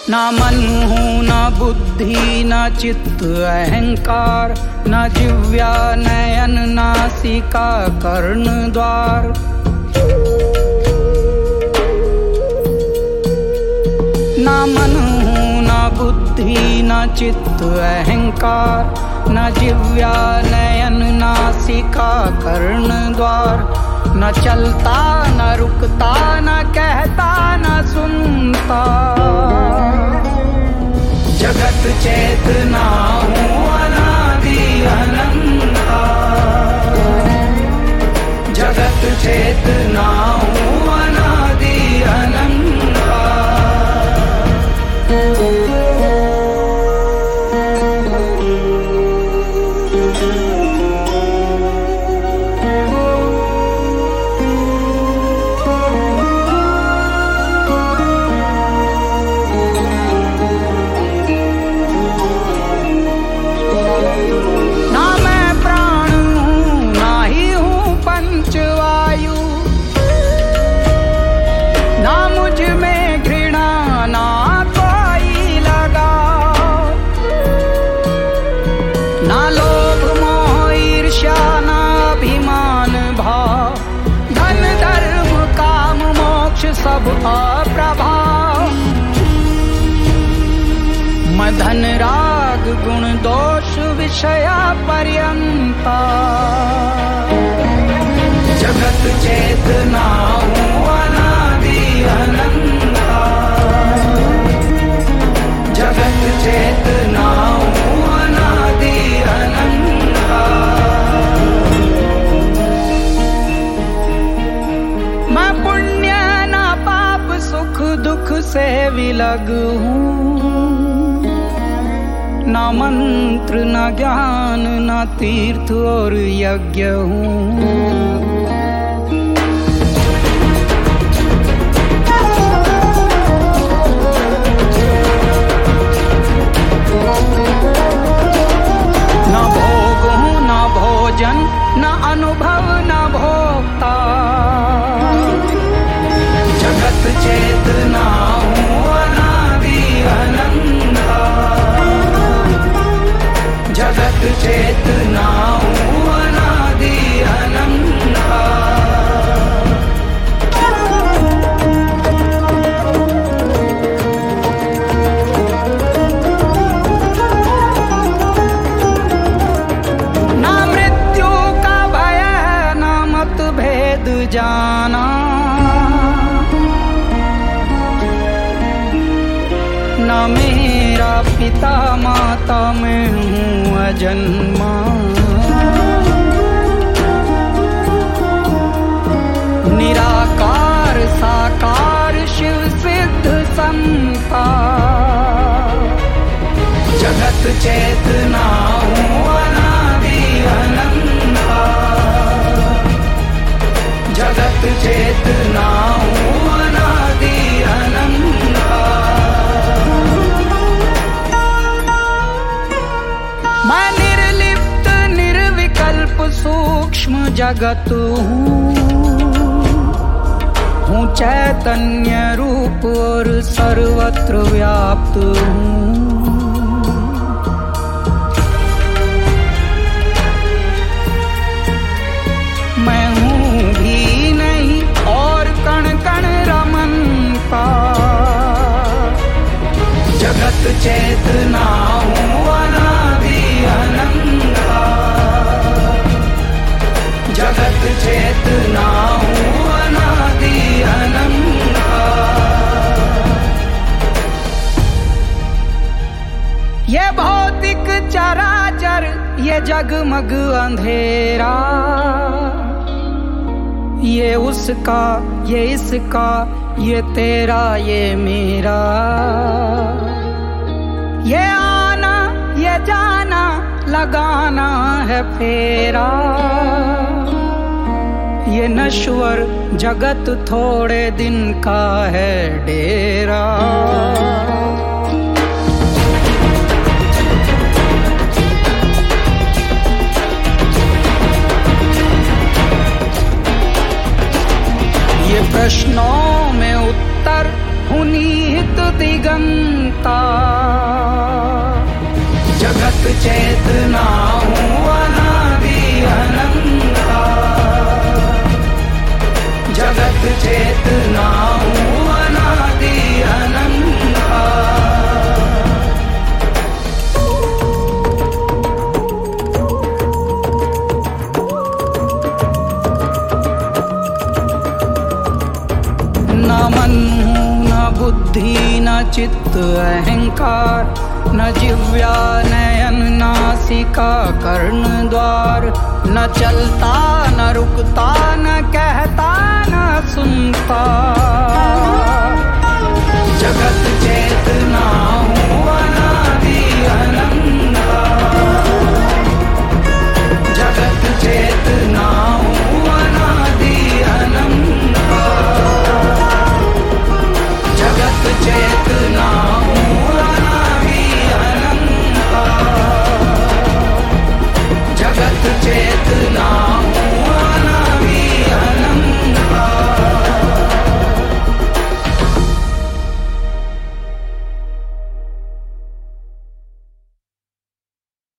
ना मन हूँ न बुद्धि न चित्त अहंकार, न जिह्वा नयन नासिका कर्ण द्वार। ना मन हूँ न बुद्धि न चित्त अहंकार, न जिह्वा नयन नासिका कर्ण द्वार। न चलता न रुकता न कहता न सुनता, जगत चेतना हूँ अनादि अनंता। जगत चेतना हूँ अनादि अनंता। सब अप्रभाव। मैं धन राग गुण दोष विषया पर्यंता। जगत चेतना हूँ अनादि अनंता। जगत चेतना हूँ अनादि अनंता। मैं पुण्य सुख दुख से विलग हूँ, न मंत्र न ज्ञान न तीर्थ और यज्ञ हूँ। न भोग हूँ न भोजन न अनुभव न भोक्ता। जगत चेतना हूँ अनादि अनंता। जगत चेतना हूँ अनादि अनंता। ना मृत्यु का भय न मत भेद जाना। न मेरा पिता माता मैं हूँ अजन्मा। निराकार साकार शिव सिद्ध संता। जगत चेतना हूँ अनादि अनंता। जगत चेतना हूँ अनादि अनंता। मैं निर्लिप्त निर्विकल्प सूक्ष्म जगत हूँ चैतन्य रूप और सर्वत्र व्याप्त हूँ। मैं हूँ भी नहीं और कण कण रमन का। जगत चेतना हूँ अनादि अनंता। जगत चेतना हूँ अनादि अनंता। ये भौतिक चराचर ये जगमग अंधेरा, ये उसका ये इसका ये तेरा ये मेरा। ये आना ये जाना लगाना है फेरा। ये नश्वर जगत थोड़े दिन का है डेरा। ये प्रश्नों में उत्तर हूँ निहित दिगंता। चेतना हूँ अनादि अनंता, जगत चेतना हूँ अनादि अनंता। न मन हूँ न बुद्धि न चित्त अहंकार, न जिह्वा नयन नासिका कर्ण द्वार, न चलता न रुकता न कहता न सुनता, जगत चेतना हूँ